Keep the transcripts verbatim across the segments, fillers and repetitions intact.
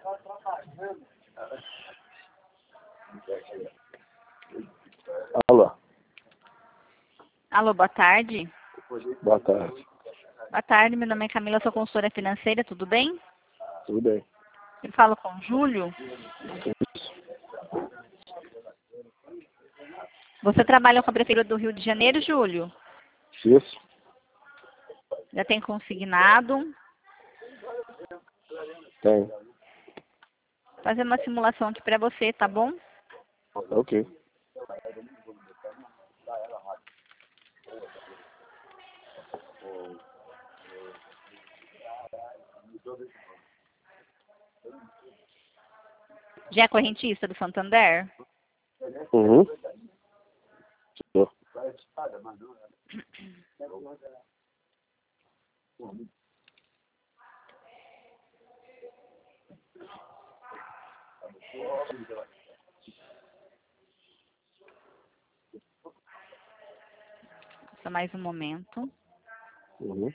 Alô. Alô, boa tarde. Boa tarde. Boa tarde, meu nome é Camila, sou consultora financeira, tudo bem? Tudo bem? Eu falo com o Júlio. Você trabalha com a Prefeitura do Rio de Janeiro, Júlio? Isso. Já tem consignado? Tem. Vou fazer uma simulação aqui para você, tá bom? Ok. Já é correntista do Santander? Uhum. Tô. Só mais um momento. Uhum.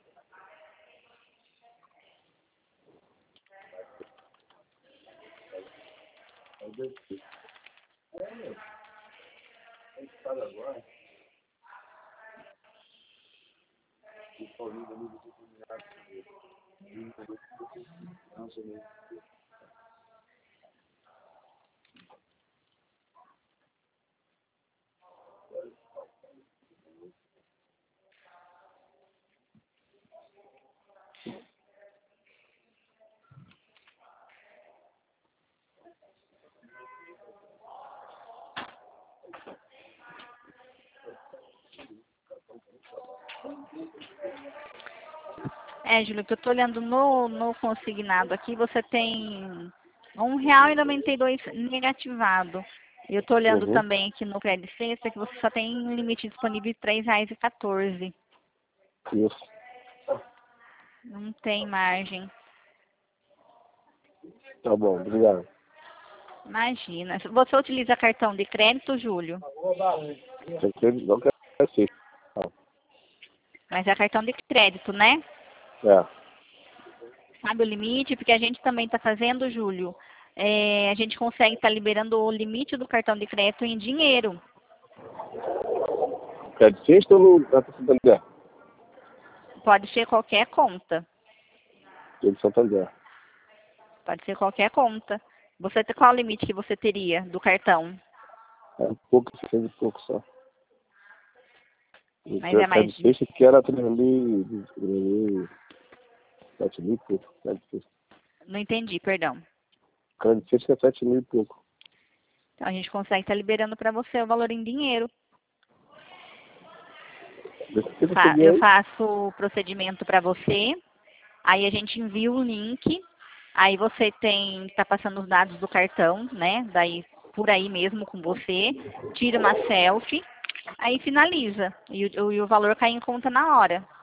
É, Júlio, que eu tô olhando no, no consignado aqui, você tem um real e noventa e dois negativado. Eu tô olhando Uhum. também aqui no crédito sexta que você só tem limite disponível de três reais e quatorze. Isso. Não tem margem. Tá bom, obrigado. Imagina. Você utiliza cartão de crédito, Júlio? Tem que ser, não quero ser. Mas é cartão de crédito, né? É. Sabe o limite? Porque a gente também está fazendo, Júlio. É, a gente consegue estar liberando o limite do cartão de crédito em dinheiro. Quer de sexta ou no Banco Santander? Pode ser qualquer conta. Dia de Santander. Pode ser qualquer conta. Você tem- qual o limite que você teria do cartão? É um pouco, seiscentos e pouco só. E Mas é a mais de de... sexta que era três mil, três mil, sete mil e pouco. Cada de sexta. Não entendi, perdão. Cada de sexta é sete mil e pouco. Então a gente consegue estar liberando para você o valor em dinheiro. Deixa eu Fa- receber Eu aí. faço o procedimento para você. Aí a gente envia o link. Aí você tem, está passando os dados do cartão, né? Daí por aí mesmo com você. Tira uma selfie. Aí finaliza. E o, e o valor cai em conta na hora.